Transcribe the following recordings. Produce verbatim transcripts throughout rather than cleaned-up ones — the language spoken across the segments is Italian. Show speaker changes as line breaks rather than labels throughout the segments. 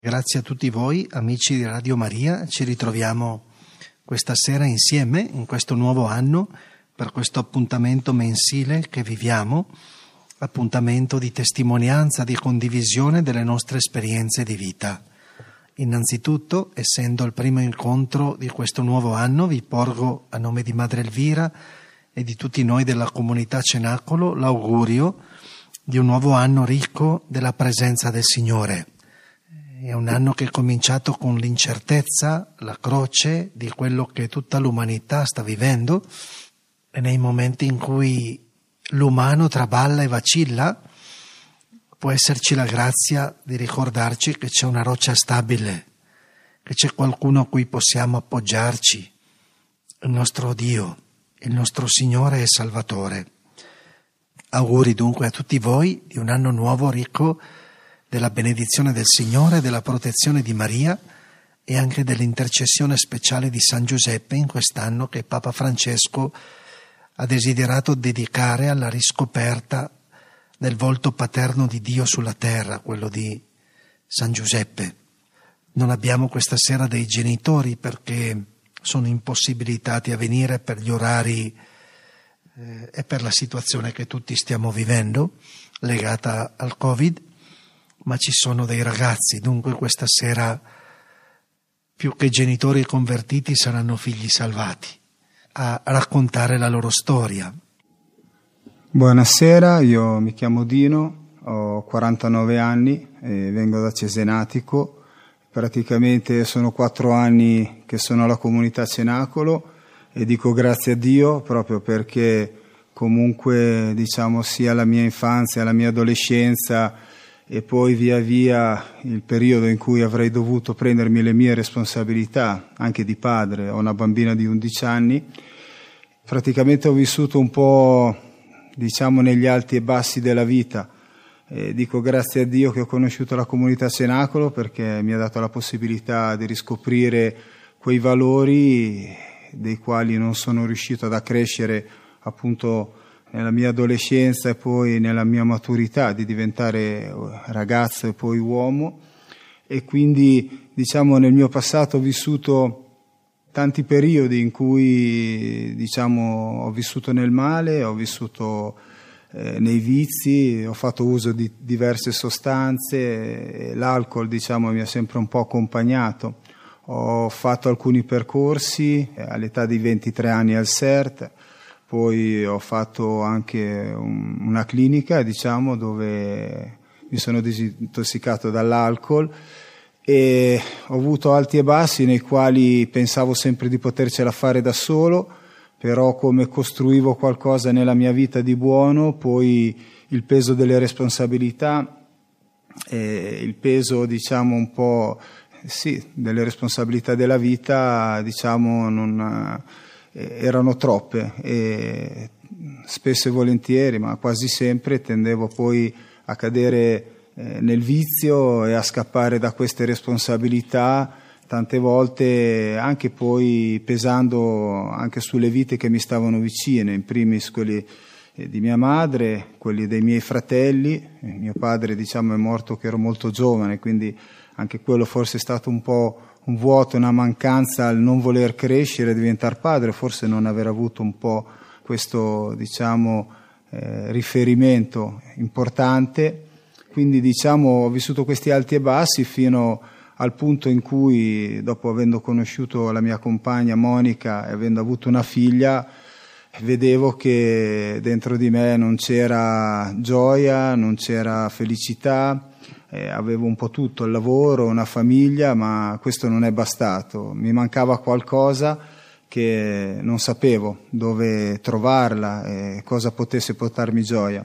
Grazie a tutti voi, amici di Radio Maria, ci ritroviamo questa sera insieme in questo nuovo anno per questo appuntamento mensile che viviamo, appuntamento di testimonianza, di condivisione delle nostre esperienze di vita. Innanzitutto, essendo il primo incontro di questo nuovo anno, vi porgo a nome di Madre Elvira e di tutti noi della comunità Cenacolo l'augurio di un nuovo anno ricco della presenza del Signore. È un anno che è cominciato con l'incertezza, la croce di quello che tutta l'umanità sta vivendo, e nei momenti in cui l'umano traballa e vacilla può esserci la grazia di ricordarci che c'è una roccia stabile, che c'è qualcuno a cui possiamo appoggiarci, il nostro Dio, il nostro Signore e Salvatore. Auguri dunque a tutti voi di un anno nuovo ricco della benedizione del Signore, della protezione di Maria e anche dell'intercessione speciale di San Giuseppe in quest'anno che Papa Francesco ha desiderato dedicare alla riscoperta del volto paterno di Dio sulla terra, quello di San Giuseppe. Non abbiamo questa sera dei genitori perché sono impossibilitati a venire per gli orari eh, e per la situazione che tutti stiamo vivendo legata al Covid, ma ci sono dei ragazzi, dunque questa sera più che genitori convertiti saranno figli salvati a raccontare la loro storia.
Buonasera, io mi chiamo Dino, ho quarantanove anni e vengo da Cesenatico. Praticamente sono quattro anni che sono alla comunità Cenacolo e dico grazie a Dio proprio perché comunque diciamo sia la mia infanzia, la mia adolescenza e poi via via il periodo in cui avrei dovuto prendermi le mie responsabilità anche di padre, ho una bambina di undici anni, praticamente ho vissuto un po' diciamo negli alti e bassi della vita. E dico grazie a Dio che ho conosciuto la comunità Cenacolo perché mi ha dato la possibilità di riscoprire quei valori dei quali non sono riuscito ad accrescere appunto nella mia adolescenza e poi nella mia maturità di diventare ragazzo e poi uomo. E quindi diciamo nel mio passato ho vissuto tanti periodi in cui diciamo ho vissuto nel male, ho vissuto eh, nei vizi, ho fatto uso di diverse sostanze, e l'alcol diciamo mi ha sempre un po' accompagnato. Ho fatto alcuni percorsi eh, all'età di ventitré anni al S E R T, poi ho fatto anche un, una clinica diciamo dove mi sono disintossicato dall'alcol e ho avuto alti e bassi nei quali pensavo sempre di potercela fare da solo, però come costruivo qualcosa nella mia vita di buono, poi il peso delle responsabilità, eh, il peso diciamo un po' sì, delle responsabilità della vita diciamo non eh, erano troppe e spesso e volentieri, ma quasi sempre tendevo poi a cadere nel vizio e a scappare da queste responsabilità, tante volte anche poi pesando anche sulle vite che mi stavano vicine, in primis quelli di mia madre, quelli dei miei fratelli. Mio padre diciamo è morto che ero molto giovane, quindi anche quello forse è stato un po' un vuoto, una mancanza al non voler crescere, diventare padre, forse non aver avuto un po' questo diciamo eh, riferimento importante. Quindi diciamo ho vissuto questi alti e bassi fino al punto in cui, dopo avendo conosciuto la mia compagna Monica e avendo avuto una figlia, vedevo che dentro di me non c'era gioia, non c'era felicità, eh, avevo un po' tutto, il lavoro, una famiglia, ma questo non è bastato. Mi mancava qualcosa che non sapevo dove trovarla e cosa potesse portarmi gioia.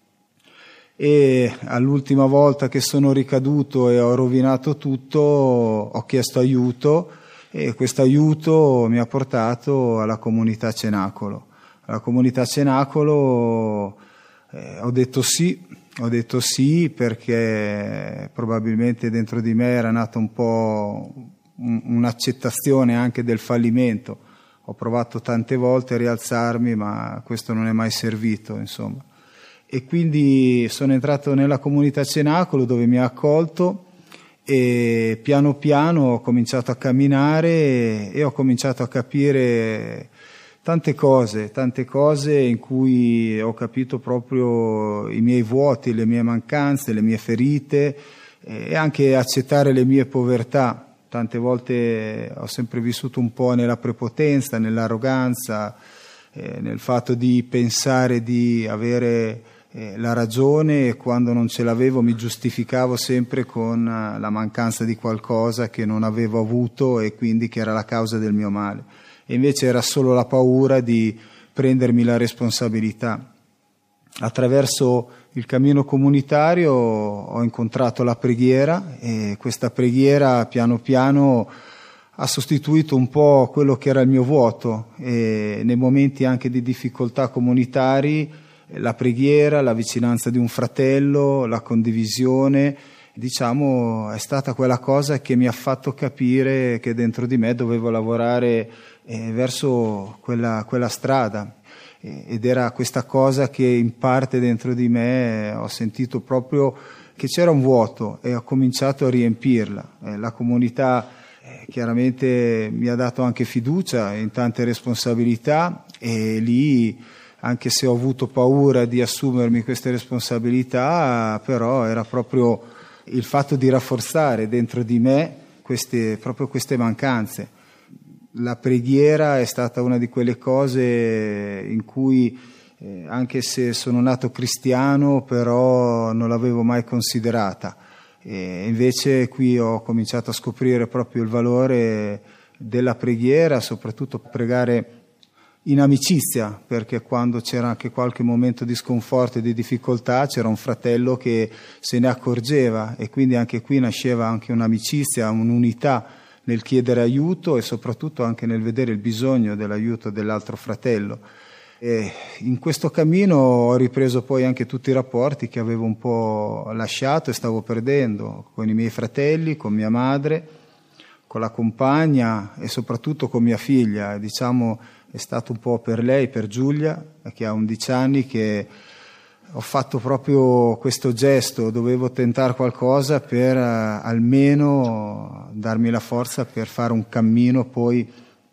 E all'ultima volta che sono ricaduto e ho rovinato tutto ho chiesto aiuto e questo aiuto mi ha portato alla comunità Cenacolo. Alla comunità Cenacolo eh, ho detto sì, ho detto sì perché probabilmente dentro di me era nata un po' un, un'accettazione anche del fallimento. Ho provato tante volte a rialzarmi, ma questo non è mai servito, insomma. E quindi sono entrato nella comunità Cenacolo dove mi ha accolto e piano piano ho cominciato a camminare e ho cominciato a capire tante cose, tante cose in cui ho capito proprio i miei vuoti, le mie mancanze, le mie ferite e anche accettare le mie povertà. Tante volte ho sempre vissuto un po' nella prepotenza, nell'arroganza, eh, nel fatto di pensare di avere eh, la ragione e quando non ce l'avevo mi giustificavo sempre con la mancanza di qualcosa che non avevo avuto e quindi che era la causa del mio male. E invece era solo la paura di prendermi la responsabilità. Attraverso il cammino comunitario ho incontrato la preghiera e questa preghiera piano piano ha sostituito un po' quello che era il mio vuoto e nei momenti anche di difficoltà comunitari la preghiera, la vicinanza di un fratello, la condivisione, diciamo, è stata quella cosa che mi ha fatto capire che dentro di me dovevo lavorare eh, verso quella, quella strada. Ed era questa cosa che in parte dentro di me ho sentito proprio che c'era un vuoto e ho cominciato a riempirla. La comunità chiaramente mi ha dato anche fiducia in tante responsabilità e lì, anche se ho avuto paura di assumermi queste responsabilità, però era proprio il fatto di rafforzare dentro di me queste, proprio queste mancanze. La preghiera è stata una di quelle cose in cui, eh, anche se sono nato cristiano, però non l'avevo mai considerata. E invece qui ho cominciato a scoprire proprio il valore della preghiera, soprattutto pregare in amicizia, perché quando c'era anche qualche momento di sconforto e di difficoltà c'era un fratello che se ne accorgeva e quindi anche qui nasceva anche un'amicizia, un'unità nel chiedere aiuto e soprattutto anche nel vedere il bisogno dell'aiuto dell'altro fratello. E in questo cammino ho ripreso poi anche tutti i rapporti che avevo un po' lasciato e stavo perdendo con i miei fratelli, con mia madre, con la compagna e soprattutto con mia figlia. Diciamo è stato un po' per lei, per Giulia, che ha undici anni, che ho fatto proprio questo gesto, dovevo tentare qualcosa per uh, almeno darmi la forza per fare un cammino poi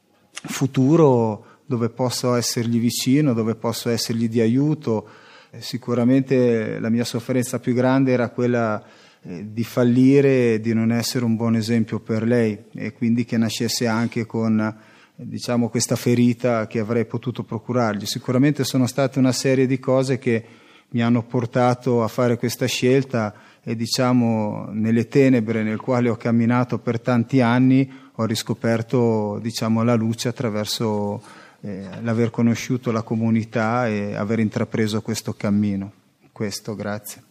futuro dove posso essergli vicino, dove posso essergli di aiuto. Eh, sicuramente la mia sofferenza più grande era quella eh, di fallire e di non essere un buon esempio per lei e quindi che nascesse anche con eh, diciamo questa ferita che avrei potuto procurargli. Sicuramente sono state una serie di cose che mi hanno portato a fare questa scelta e diciamo nelle tenebre nel quale ho camminato per tanti anni ho riscoperto diciamo la luce attraverso eh, l'aver conosciuto la comunità e aver intrapreso questo cammino. Questo, grazie.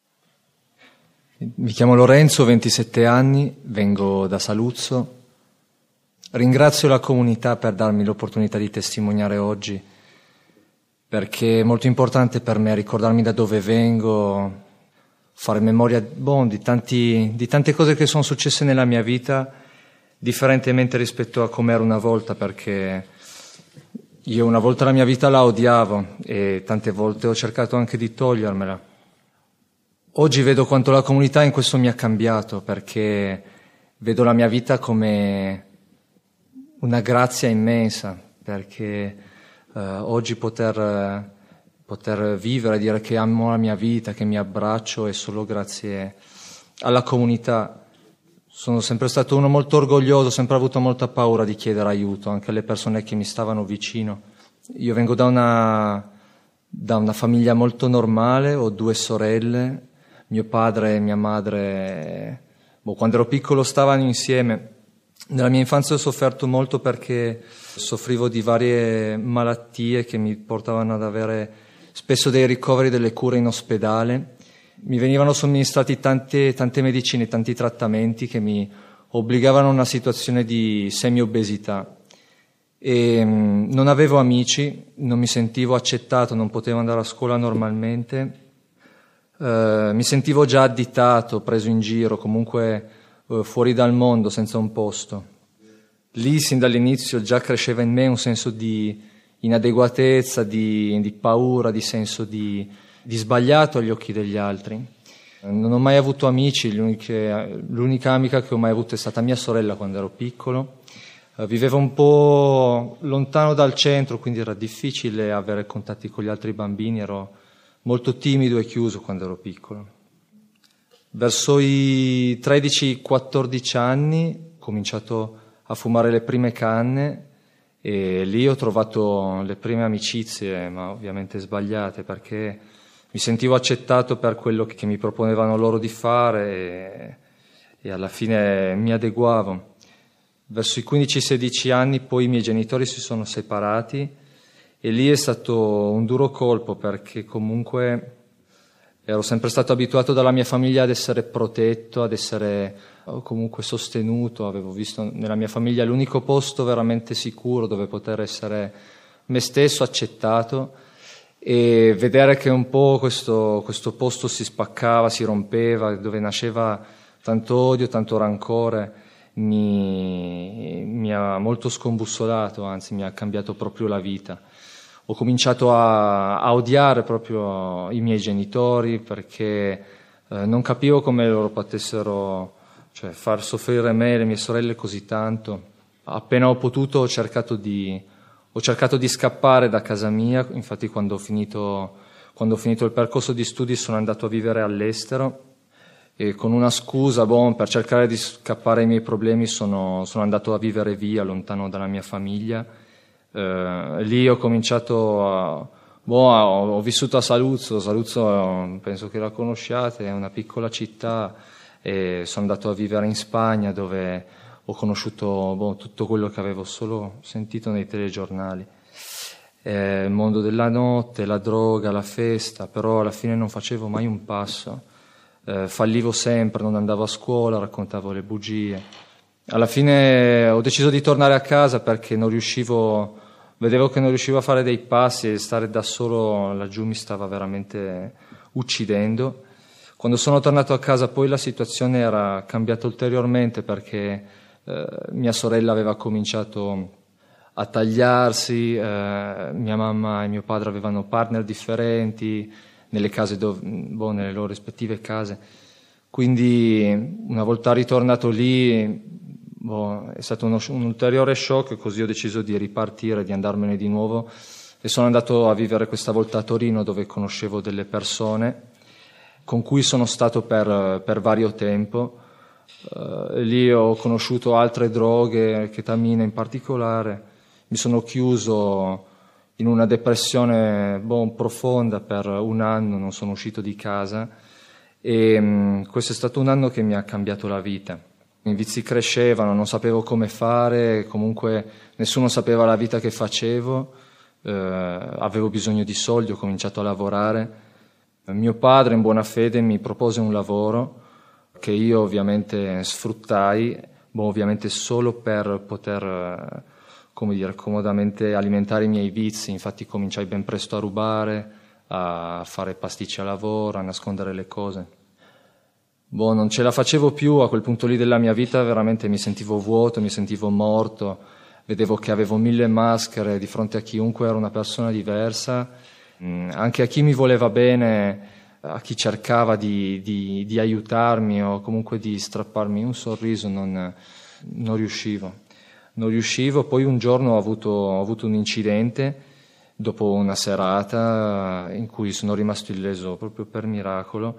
Mi chiamo Lorenzo, ho ventisette anni, vengo da Saluzzo. Ringrazio la comunità per darmi l'opportunità di testimoniare oggi, perché è molto importante per me ricordarmi da dove vengo, fare memoria bon, di, tanti, di tante cose che sono successe nella mia vita, differentemente rispetto a come ero una volta, perché io una volta la mia vita la odiavo e tante volte ho cercato anche di togliermela. Oggi vedo quanto la comunità in questo mi ha cambiato, perché vedo la mia vita come una grazia immensa, perché Uh, oggi poter, uh, poter vivere, dire che amo la mia vita, che mi abbraccio è solo grazie alla comunità. Sono sempre stato uno molto orgoglioso, ho sempre avuto molta paura di chiedere aiuto anche alle persone che mi stavano vicino. Io vengo da una, da una famiglia molto normale, ho due sorelle, mio padre e mia madre, boh, quando ero piccolo stavano insieme. Nella mia infanzia ho sofferto molto perché soffrivo di varie malattie che mi portavano ad avere spesso dei ricoveri, delle cure in ospedale. Mi venivano somministrati tante, tante medicine, tanti trattamenti che mi obbligavano a una situazione di semi-obesità. E mh, non avevo amici, non mi sentivo accettato, non potevo andare a scuola normalmente. Uh, mi sentivo già additato, preso in giro, comunque uh, fuori dal mondo, senza un posto. Lì, sin dall'inizio, già cresceva in me un senso di inadeguatezza, di, di paura, di senso di, di sbagliato agli occhi degli altri. Non ho mai avuto amici, l'unica amica che ho mai avuto è stata mia sorella quando ero piccolo. Vivevo un po' lontano dal centro, quindi era difficile avere contatti con gli altri bambini, ero molto timido e chiuso quando ero piccolo. Verso i tredici quattordici anni ho cominciato a fumare le prime canne e lì ho trovato le prime amicizie, ma ovviamente sbagliate, perché mi sentivo accettato per quello che mi proponevano loro di fare e, e alla fine mi adeguavo. Verso i quindici sedici anni poi i miei genitori si sono separati e lì è stato un duro colpo, perché comunque ero sempre stato abituato dalla mia famiglia ad essere protetto, ad essere comunque sostenuto. Avevo visto nella mia famiglia l'unico posto veramente sicuro dove poter essere me stesso, accettato, e vedere che un po' questo, questo posto si spaccava, si rompeva, dove nasceva tanto odio, tanto rancore, mi, mi ha molto scombussolato, anzi mi ha cambiato proprio la vita. Ho cominciato a, a odiare proprio i miei genitori, perché eh, non capivo come loro potessero, cioè, far soffrire me e le mie sorelle così tanto. Appena ho potuto ho cercato di, ho cercato di scappare da casa mia, infatti quando ho finito, quando ho finito il percorso di studi sono andato a vivere all'estero e con una scusa, bon, per cercare di scappare ai miei problemi sono, sono andato a vivere via, lontano dalla mia famiglia. Eh, lì ho cominciato a, boh, ho, ho vissuto a Saluzzo. Saluzzo penso che la conosciate, è una piccola città, e sono andato a vivere in Spagna, dove ho conosciuto boh, tutto quello che avevo solo sentito nei telegiornali. Eh, il mondo della notte, la droga, la festa, però alla fine non facevo mai un passo. Eh, fallivo sempre, non andavo a scuola, raccontavo le bugie. Alla fine ho deciso di tornare a casa perché non riuscivo, vedevo che non riuscivo a fare dei passi e stare da solo laggiù mi stava veramente uccidendo. Quando sono tornato a casa poi la situazione era cambiata ulteriormente, perché eh, mia sorella aveva cominciato a tagliarsi, eh, mia mamma e mio padre avevano partner differenti nelle case dove, boh, nelle loro rispettive case. Quindi una volta ritornato lì, boh, è stato uno, un ulteriore shock, così ho deciso di ripartire, di andarmene di nuovo, e sono andato a vivere questa volta a Torino, dove conoscevo delle persone con cui sono stato per, per vario tempo. Uh, lì ho conosciuto altre droghe, ketamina in particolare. Mi sono chiuso in una depressione boh, profonda per un anno, non sono uscito di casa e um, questo è stato un anno che mi ha cambiato la vita. I vizi crescevano, non sapevo come fare, comunque nessuno sapeva la vita che facevo, uh, avevo bisogno di soldi, ho cominciato a lavorare. Mio padre in buona fede mi propose un lavoro che io ovviamente sfruttai, boh, ovviamente solo per poter, come dire, comodamente alimentare i miei vizi. Infatti cominciai ben presto a rubare, a fare pasticci a lavoro, a nascondere le cose. Boh, non ce la facevo più, a quel punto lì della mia vita veramente mi sentivo vuoto, mi sentivo morto, vedevo che avevo mille maschere, di fronte a chiunque ero una persona diversa. Anche a chi mi voleva bene, a chi cercava di, di, di aiutarmi o comunque di strapparmi un sorriso, non, non riuscivo. Non riuscivo. Poi un giorno ho avuto, ho avuto un incidente, dopo una serata in cui sono rimasto illeso proprio per miracolo,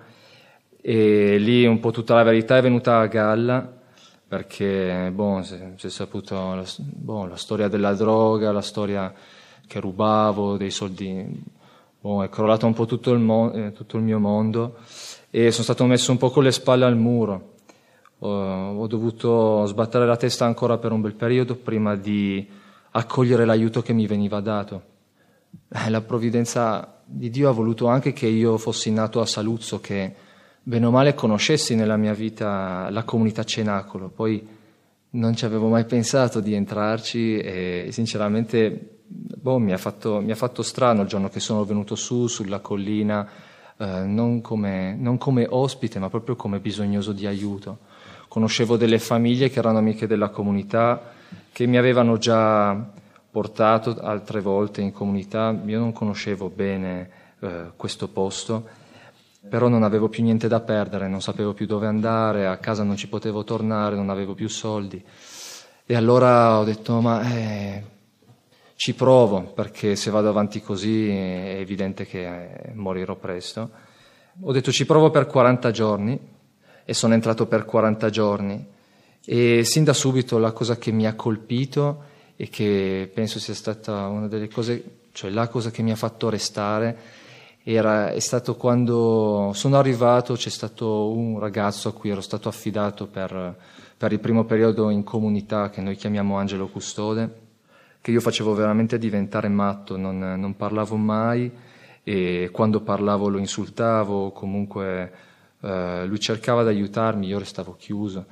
e lì un po' tutta la verità è venuta a galla, perché boh, si è saputo la, boh, la storia della droga, la storia che rubavo, dei soldi. Oh, è crollato un po' tutto il, mo- eh, tutto il mio mondo e sono stato messo un po' con le spalle al muro. Oh, ho dovuto sbattere la testa ancora per un bel periodo prima di accogliere l'aiuto che mi veniva dato. Eh, la provvidenza di Dio ha voluto anche che io fossi nato a Saluzzo, che bene o male conoscessi nella mia vita la comunità Cenacolo. Poi non ci avevo mai pensato di entrarci e sinceramente boh, mi ha fatto, mi ha fatto strano il giorno che sono venuto su sulla collina, eh, non come, non come ospite ma proprio come bisognoso di aiuto. Conoscevo delle famiglie che erano amiche della comunità, che mi avevano già portato altre volte in comunità. Io non conoscevo bene eh, questo posto. però non avevo più niente da perdere, non sapevo più dove andare, a casa non ci potevo tornare, non avevo più soldi. E allora ho detto, ma eh, ci provo, perché se vado avanti così è evidente che eh, morirò presto. Ho detto ci provo per quaranta giorni e sono entrato per quaranta giorni. E sin da subito la cosa che mi ha colpito e che penso sia stata una delle cose, cioè la cosa che mi ha fatto restare, era, è stato quando sono arrivato, c'è stato un ragazzo a cui ero stato affidato per, per il primo periodo in comunità, che noi chiamiamo Angelo Custode, che io facevo veramente diventare matto, non, non parlavo mai e quando parlavo lo insultavo, comunque eh, lui cercava di aiutarmi, io restavo chiuso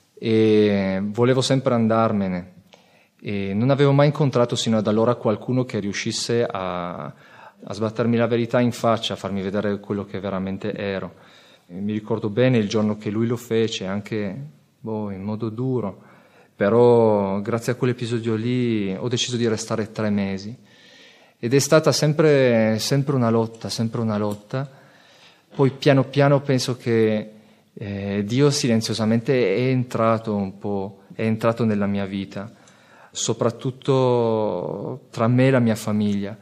e volevo sempre andarmene e non avevo mai incontrato sino ad allora qualcuno che riuscisse a, a sbattermi la verità in faccia, a farmi vedere quello che veramente ero. E mi ricordo bene il giorno che lui lo fece, anche boh, in modo duro, però grazie a quell'episodio lì ho deciso di restare tre mesi ed è stata sempre, sempre una lotta, sempre una lotta. Poi piano piano penso che eh, Dio silenziosamente è entrato un po', è entrato nella mia vita, soprattutto tra me e la mia famiglia.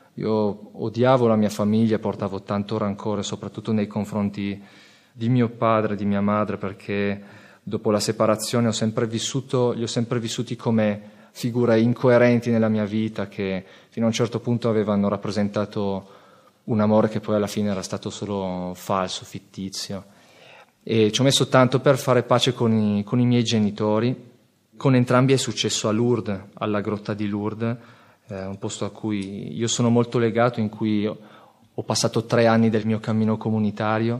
Io odiavo la mia famiglia, portavo tanto rancore, soprattutto nei confronti di mio padre, di mia madre, perché dopo la separazione ho sempre vissuto, li ho sempre vissuti come figure incoerenti nella mia vita, che fino a un certo punto avevano rappresentato un amore che poi alla fine era stato solo falso, fittizio. E ci ho messo tanto per fare pace con i, con i miei genitori. Con entrambi è successo a Lourdes, alla grotta di Lourdes, eh, un posto a cui io sono molto legato, in cui ho, ho passato tre anni del mio cammino comunitario.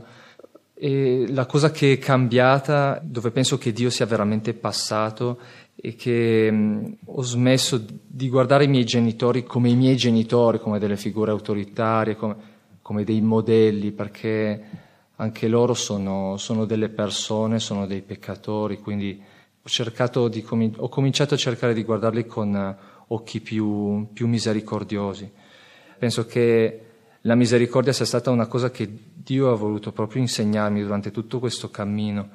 E la cosa che è cambiata, dove penso che Dio sia veramente passato, è che mh, ho smesso di guardare i miei genitori come i miei genitori, come delle figure autoritarie, come, come dei modelli, perché anche loro sono, sono delle persone, sono dei peccatori, quindi ho, cercato di, ho cominciato a cercare di guardarli con occhi più, più misericordiosi. Penso che la misericordia sia stata una cosa che Dio ha voluto proprio insegnarmi durante tutto questo cammino,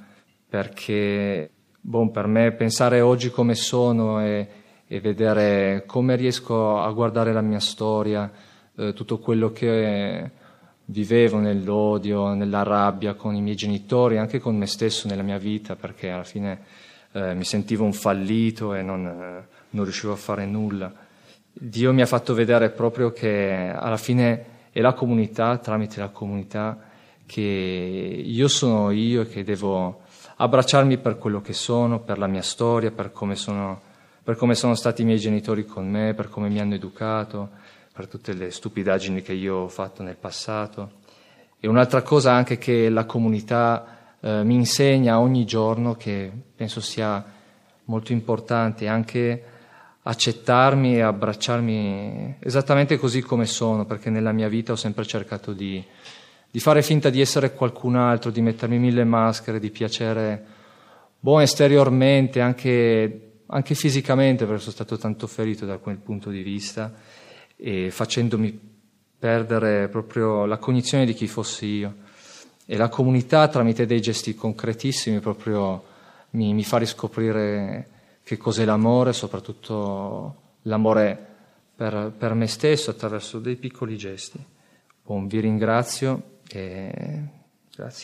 perché bon, per me pensare oggi come sono e, e vedere come riesco a guardare la mia storia, eh, tutto quello che vivevo nell'odio, nella rabbia con i miei genitori, anche con me stesso nella mia vita, perché alla fine eh, mi sentivo un fallito e non, eh, non riuscivo a fare nulla. Dio mi ha fatto vedere proprio che alla fine è la comunità, tramite la comunità, che io sono io e che devo abbracciarmi per quello che sono, per la mia storia, per come sono, per come sono stati i miei genitori con me, per come mi hanno educato, per tutte le stupidaggini che io ho fatto nel passato. E un'altra cosa anche che la comunità eh, mi insegna ogni giorno, che penso sia molto importante, anche accettarmi e abbracciarmi esattamente così come sono, perché nella mia vita ho sempre cercato di, di fare finta di essere qualcun altro, di mettermi mille maschere, di piacere buon esteriormente, anche, anche fisicamente, perché sono stato tanto ferito da quel punto di vista, e facendomi perdere proprio la cognizione di chi fossi io. E la comunità, tramite dei gesti concretissimi, proprio mi, mi fa riscoprire che cos'è l'amore, soprattutto l'amore per, per me stesso, attraverso dei piccoli gesti. Bon, vi ringrazio e grazie.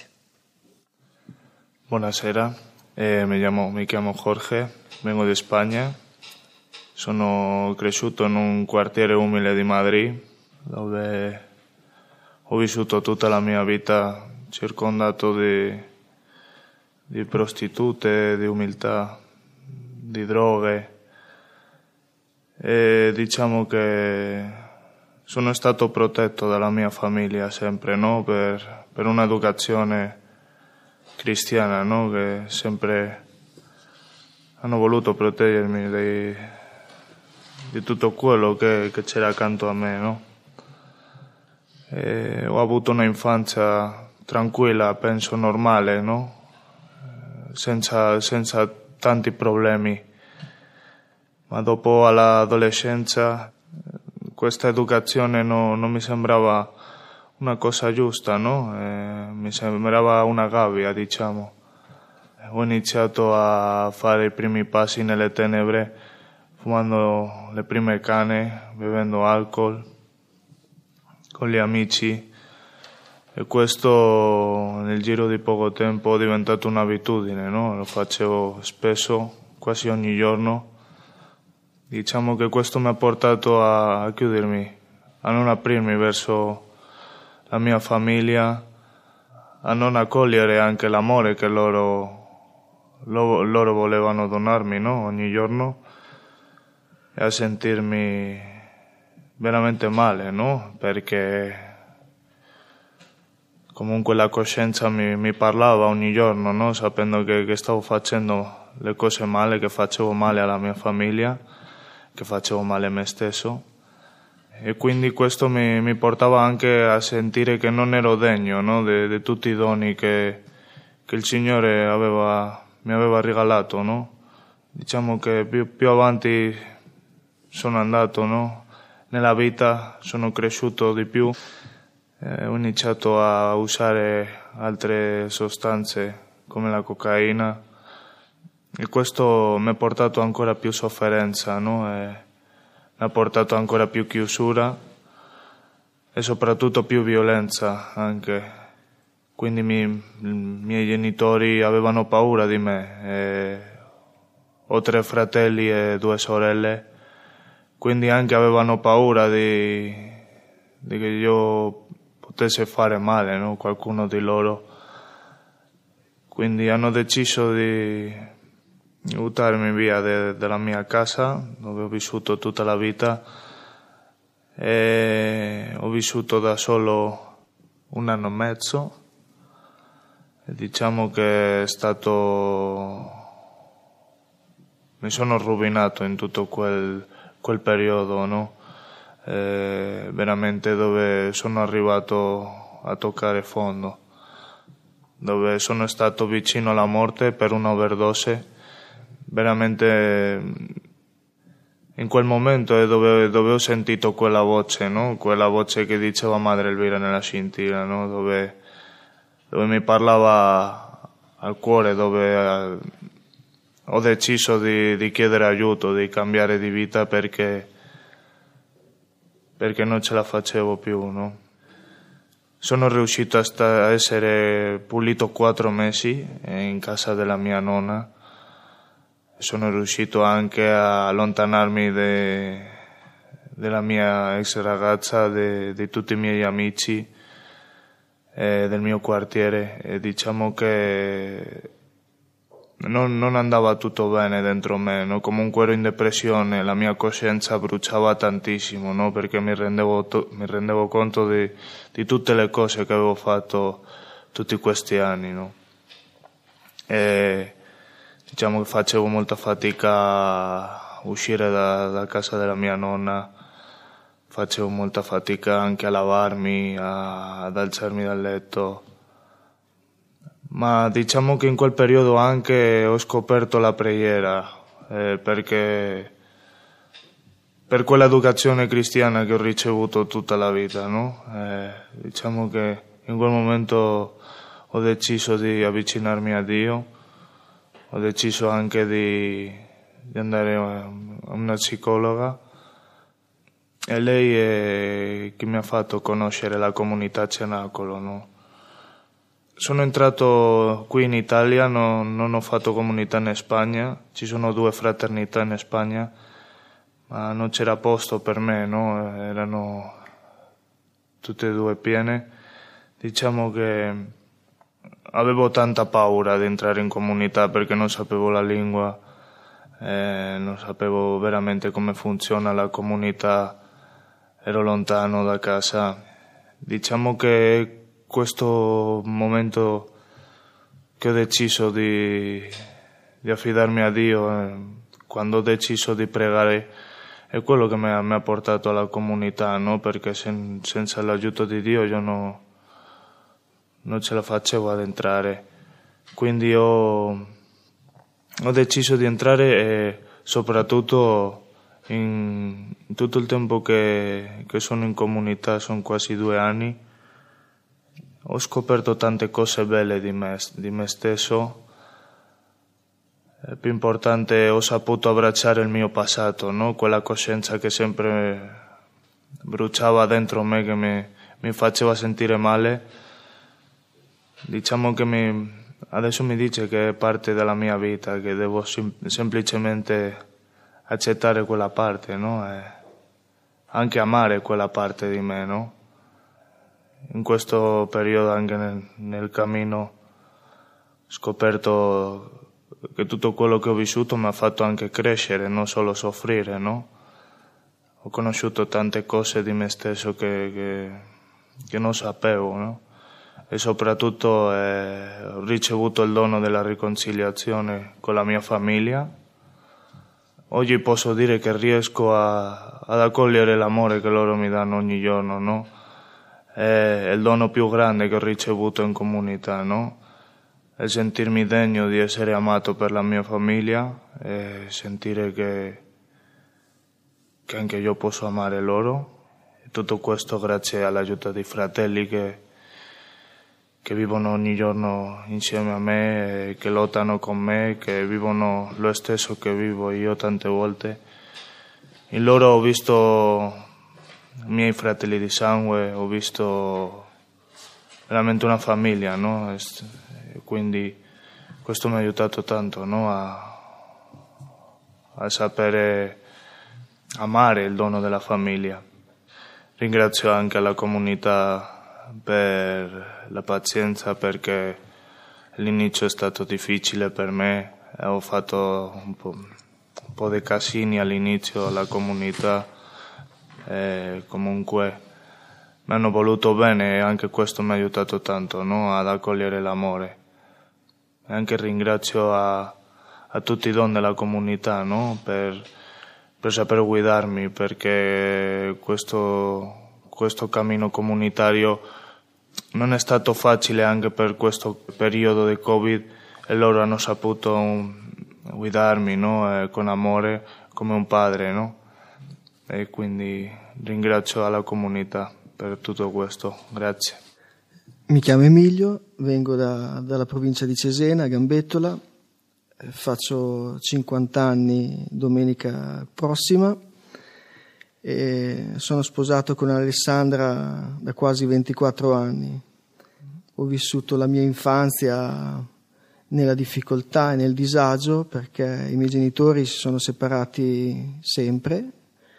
Buonasera, eh, mi, chiamo, mi chiamo Jorge, vengo di Spagna, sono cresciuto in un quartiere umile di Madrid, dove ho vissuto tutta la mia vita circondato di, di prostitute, di umiltà, di droghe, e diciamo che sono stato protetto dalla mia famiglia sempre, no? per, per un'educazione cristiana, no? Che sempre hanno voluto proteggermi di, di tutto quello che, che c'era accanto a me, no? E ho avuto una infanzia tranquilla, penso normale, no? senza, senza tanti problemi, ma dopo all'adolescenza questa educazione no, non mi sembrava una cosa giusta, no? Eh, mi sembrava una gabbia, diciamo. Ho iniziato a fare i primi passi nelle tenebre, fumando le prime canne, bevendo alcol con gli amici, e questo nel giro di poco tempo è diventato un'abitudine, no? Lo facevo spesso, quasi ogni giorno. Diciamo che questo mi ha portato a, a chiudermi, a non aprirmi verso la mia famiglia, a non accogliere anche l'amore che loro, lo, loro volevano donarmi, no? Ogni giorno, e a sentirmi veramente male, no? Perché comunque la coscienza mi, mi parlava ogni giorno, no? Sapendo che, che stavo facendo le cose male, che facevo male alla mia famiglia, che facevo male a me stesso, e quindi questo mi, mi portava anche a sentire che non ero degno, no? di, di tutti i doni che, che il Signore aveva, mi aveva regalato, no? Diciamo che più, più avanti sono andato, no? Nella vita sono cresciuto di più, eh, ho iniziato a usare altre sostanze come la cocaina, e questo mi ha portato ancora più sofferenza, no? E mi ha portato ancora più chiusura e soprattutto più violenza anche. Quindi mi, i miei genitori avevano paura di me. E ho tre fratelli e due sorelle, quindi anche avevano paura di, di che io potesse fare male, no? Qualcuno di loro. Quindi hanno deciso di buttarmi via de, dalla mia casa, dove ho vissuto tutta la vita, e ho vissuto da solo un anno e mezzo, e diciamo che è stato, mi sono rovinato in tutto quel, quel periodo, no? E veramente dove sono arrivato a toccare fondo, dove sono stato vicino alla morte per un'overdose. Veramente in quel momento è dove, dove ho sentito quella voce, no? Quella voce che diceva Madre Elvira nella scintilla, no? Dove, dove mi parlava al cuore, dove eh, ho deciso di, di chiedere aiuto, di cambiare di vita perché, perché non ce la facevo più, no? Sono riuscito a, sta, a essere pulito quattro mesi in casa della mia nonna. Sono riuscito anche a allontanarmi de, della mia ex ragazza, di tutti i miei amici, eh, del mio quartiere, e diciamo che non, non andava tutto bene dentro me, no? Comunque ero in depressione, la mia coscienza bruciava tantissimo, no? Perché mi rendevo, to- mi rendevo conto di, di tutte le cose che avevo fatto tutti questi anni, no? E diciamo che facevo molta fatica a uscire da, da casa della mia nonna, facevo molta fatica anche a lavarmi, a, ad alzarmi dal letto, ma diciamo che in quel periodo anche ho scoperto la preghiera, eh, perché per quell'educazione cristiana che ho ricevuto tutta la vita, no? Eh, diciamo che in quel momento ho deciso di avvicinarmi a Dio. Ho deciso anche di, di andare a una psicologa, e lei è che mi ha fatto conoscere la comunità Cenacolo, no? Sono entrato qui in Italia, no, non ho fatto comunità in Spagna, ci sono due fraternità in Spagna, ma non c'era posto per me, no? Erano tutte e due piene. Diciamo che avevo tanta paura di entrare in comunità perché non sapevo la lingua, eh, non sapevo veramente come funziona la comunità, ero lontano da casa. Diciamo che questo momento che ho deciso di, di affidarmi a Dio, eh, quando ho deciso di pregare, è quello che mi ha, mi ha portato alla comunità, no? Perché sen, senza l'aiuto di Dio io no, non ce la facevo ad entrare. Quindi ho, ho deciso di entrare, e soprattutto in, in tutto il tempo che, che sono in comunità, sono quasi due anni, ho scoperto tante cose belle di me, di me stesso. È più importante, ho saputo abbracciare il mio passato, no? Quella coscienza che sempre bruciava dentro me, che mi, mi faceva sentire male. Diciamo che mi, adesso mi dice che è parte della mia vita, che devo sim- semplicemente accettare quella parte, no? E anche amare quella parte di me, no? In questo periodo, anche nel, nel cammino, ho scoperto che tutto quello che ho vissuto mi ha fatto anche crescere, non solo soffrire, no? Ho conosciuto tante cose di me stesso che, che, che non sapevo, no? E soprattutto eh, ho ricevuto il dono della riconciliazione con la mia famiglia. Oggi posso dire che riesco a, ad accogliere l'amore che loro mi danno ogni giorno, no? È il dono più grande che ho ricevuto in comunità, no? È sentirmi degno di essere amato per la mia famiglia e sentire che, che anche io posso amare loro. E tutto questo grazie all'aiuto dei fratelli che, che vivono ogni giorno insieme a me, che lottano con me, che vivono lo stesso che vivo io tante volte. In loro ho visto i miei fratelli di sangue, ho visto veramente una famiglia, no? E quindi questo mi ha aiutato tanto, no? a, a sapere amare il dono della famiglia. Ringrazio anche la comunità per la pazienza, perché l'inizio è stato difficile per me, ho fatto un po', un po' di casini all'inizio alla comunità. E comunque mi hanno voluto bene e anche questo mi ha aiutato tanto, no? Ad accogliere l'amore. E anche ringrazio a, a tutti i don della comunità, no? per, per saper guidarmi, perché questo, questo cammino comunitario non è stato facile anche per questo periodo di Covid, e loro hanno saputo guidarmi, no? E con amore, come un padre, no? E quindi ringrazio alla comunità per tutto questo. Grazie.
Mi chiamo Emilio, vengo da, dalla provincia di Cesena, Gambettola, faccio cinquanta anni domenica prossima e sono sposato con Alessandra da quasi ventiquattro anni. Ho vissuto la mia infanzia nella difficoltà e nel disagio, perché i miei genitori si sono separati sempre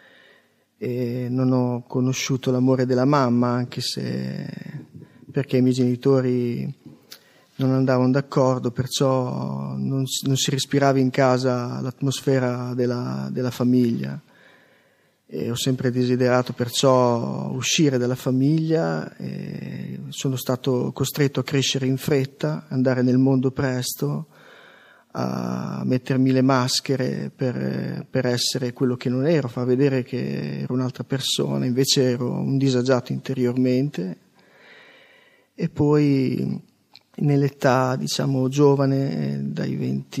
e non ho conosciuto l'amore della mamma, anche se perché i miei genitori non andavano d'accordo, perciò non, non si respirava in casa l'atmosfera della, della famiglia, e ho sempre desiderato perciò uscire dalla famiglia e sono stato costretto a crescere in fretta, andare nel mondo presto, a mettermi le maschere per, per essere quello che non ero, far vedere che ero un'altra persona, invece ero un disagiato interiormente. E poi nell'età, diciamo, giovane, dai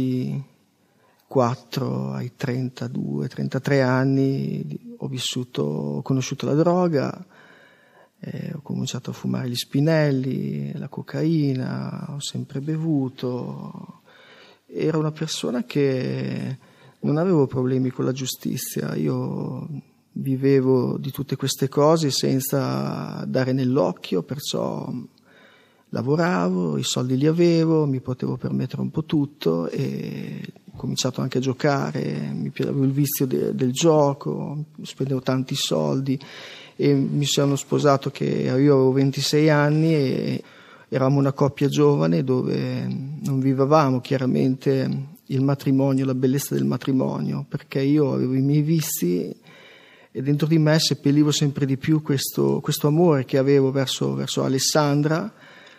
ventiquattro ai trentadue trentatré anni, ho vissuto, ho conosciuto la droga, eh, ho cominciato a fumare gli spinelli, la cocaina, ho sempre bevuto. Ero una persona che non avevo problemi con la giustizia, io vivevo di tutte queste cose senza dare nell'occhio, perciò lavoravo, i soldi li avevo, mi potevo permettere un po' tutto e ho cominciato anche a giocare, mi avevo il vizio de, del gioco, spendevo tanti soldi e mi sono sposato che io avevo ventisei anni e eravamo una coppia giovane dove non vivevamo chiaramente il matrimonio, la bellezza del matrimonio, perché io avevo i miei vizi e dentro di me seppellivo sempre di più questo, questo amore che avevo verso, verso Alessandra.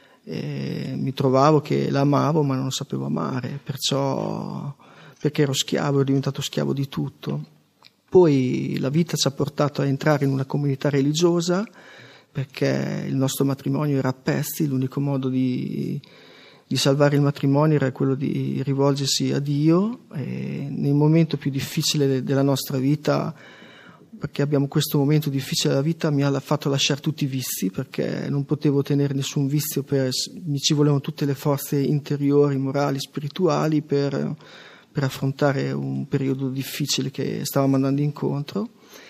E mi trovavo che la amavo ma non sapevo amare, perciò perché ero schiavo, ero diventato schiavo di tutto. Poi la vita ci ha portato a entrare in una comunità religiosa, perché il nostro matrimonio era a pezzi, l'unico modo di, di salvare il matrimonio era quello di rivolgersi a Dio, e nel momento più difficile della nostra vita perché abbiamo questo momento difficile della vita, mi ha fatto lasciare tutti i vizi, perché non potevo tenere nessun vizio, per, mi ci volevano tutte le forze interiori, morali, spirituali per, per affrontare un periodo difficile che stavamo andando incontro.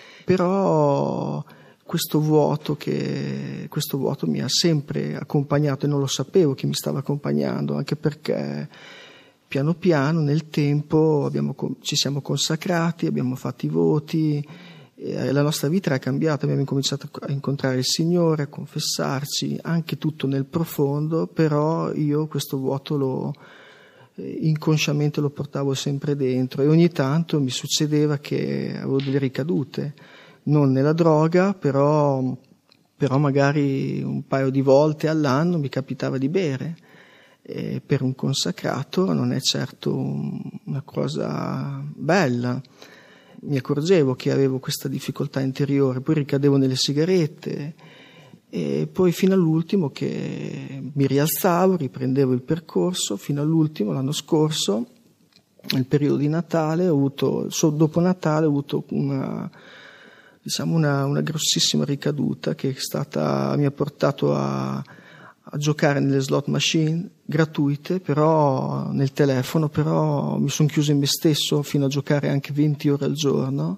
Però questo vuoto, che, questo vuoto mi ha sempre accompagnato, e non lo sapevo che mi stava accompagnando, anche perché piano piano nel tempo abbiamo, ci siamo consacrati, abbiamo fatto i voti, e la nostra vita era cambiata, abbiamo incominciato a incontrare il Signore, a confessarci, anche tutto nel profondo, però io questo vuoto lo, inconsciamente lo portavo sempre dentro, e ogni tanto mi succedeva che avevo delle ricadute, non nella droga, però, però magari un paio di volte all'anno mi capitava di bere. E per un consacrato non è certo una cosa bella. Mi accorgevo che avevo questa difficoltà interiore, poi ricadevo nelle sigarette, e poi fino all'ultimo che mi rialzavo, riprendevo il percorso, fino all'ultimo, l'anno scorso, nel periodo di Natale, ho avuto, dopo Natale ho avuto una, diciamo una, una grossissima ricaduta che è stata, mi ha portato a a giocare nelle slot machine gratuite, però nel telefono, però mi sono chiuso in me stesso fino a giocare anche venti ore al giorno,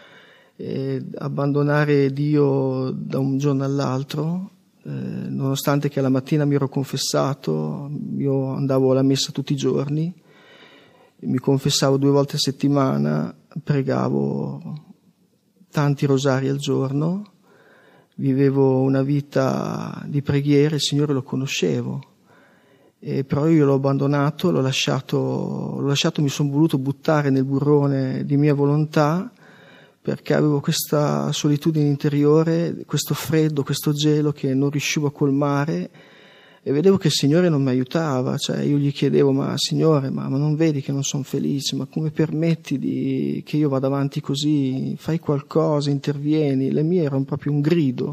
e abbandonare Dio da un giorno all'altro, eh, nonostante che alla mattina mi ero confessato, io andavo alla messa tutti i giorni, mi confessavo due volte a settimana, pregavo tanti rosari al giorno, vivevo una vita di preghiera, il Signore lo conoscevo, e però io l'ho abbandonato, l'ho lasciato, l'ho lasciato, mi sono voluto buttare nel burrone di mia volontà, perché avevo questa solitudine interiore, questo freddo, questo gelo che non riuscivo a colmare, e vedevo che il Signore non mi aiutava, cioè io gli chiedevo: ma Signore, ma, ma non vedi che non sono felice, ma come permetti di, che io vada avanti così, fai qualcosa, intervieni. Le mie erano proprio un grido,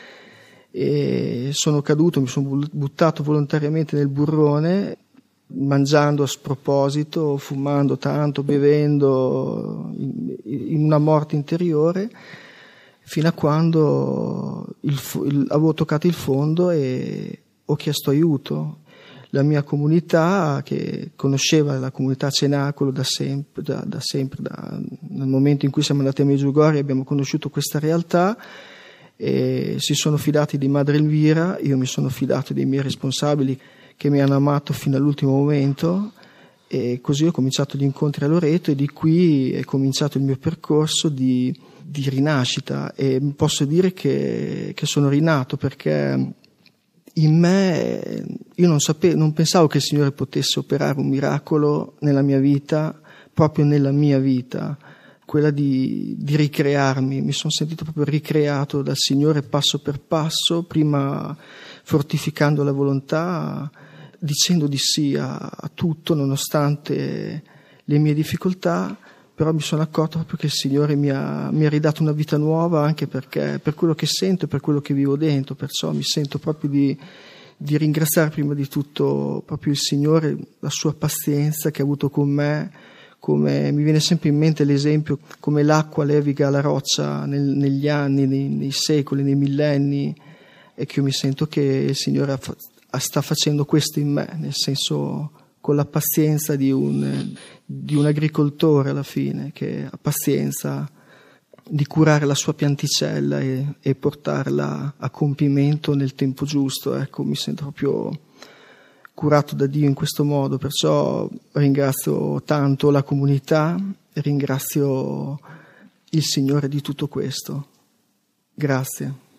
e sono caduto, mi sono buttato volontariamente nel burrone, mangiando a sproposito, fumando tanto, bevendo, in, in una morte interiore, fino a quando il, il, avevo toccato il fondo e ho chiesto aiuto. La mia comunità, che conosceva la comunità Cenacolo da sempre, da, da sempre da, nel momento in cui siamo andati a Medjugorje abbiamo conosciuto questa realtà, e si sono fidati di Madre Elvira, io mi sono fidato dei miei responsabili che mi hanno amato fino all'ultimo momento, e così ho cominciato gli incontri a Loreto, e di qui è cominciato il mio percorso di, di rinascita, e posso dire che, che sono rinato, perché in me io non sapevo, non pensavo che il Signore potesse operare un miracolo nella mia vita, proprio nella mia vita, quella di, di ricrearmi. Mi sono sentito proprio ricreato dal Signore passo per passo, prima fortificando la volontà, dicendo di sì a, a tutto nonostante le mie difficoltà, però mi sono accorto proprio che il Signore mi ha, mi ha ridato una vita nuova, anche perché per quello che sento e per quello che vivo dentro, perciò mi sento proprio di, di ringraziare prima di tutto proprio il Signore, la sua pazienza che ha avuto con me, come mi viene sempre in mente l'esempio come l'acqua leviga la roccia nel, negli anni, nei, nei secoli, nei millenni, e che io mi sento che il Signore ha, sta facendo questo in me, nel senso, con la pazienza di un, di un agricoltore alla fine, che ha pazienza di curare la sua pianticella e, e portarla a compimento nel tempo giusto. Ecco, mi sento proprio curato da Dio in questo modo, perciò ringrazio tanto la comunità e ringrazio il Signore di tutto questo. Grazie.